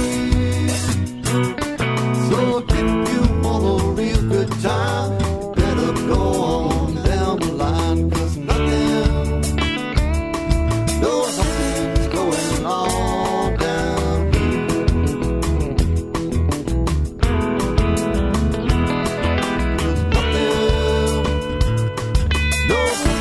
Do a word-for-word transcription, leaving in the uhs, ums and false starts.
So if you want a real good time, you better go on down the line, 'cause nothing, no, nothing's going on down here. Nothing, no,